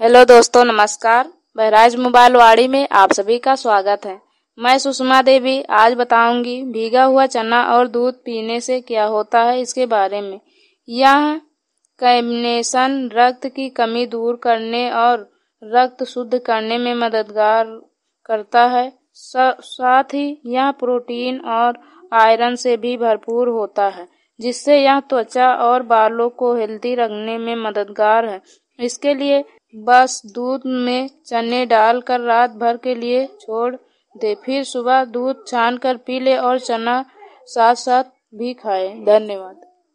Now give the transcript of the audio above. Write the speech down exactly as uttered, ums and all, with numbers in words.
Hello दोस्तों, नमस्कार। Bahraich mobile वाड़ी में आप सभी का स्वागत है। मैं सुषमा देवी आज बताऊंगी भीगा हुआ चना और दूध पीने से क्या होता है इसके बारे में। यह कॉम्बिनेशन रक्त की कमी दूर करने और रक्त शुद्ध करने में मददगार करता है। साथ ही यह प्रोटीन और आयरन से भी भरपूर होता है, जिससे यह त्वचा और बालों को हेल्दी रखने में मददगार है। इसके लिए बस दूध में चने डालकर रात भर के लिए छोड़ दे, फिर सुबह दूध छानकर पी ले और चना साथ साथ भी खाएं। धन्यवाद।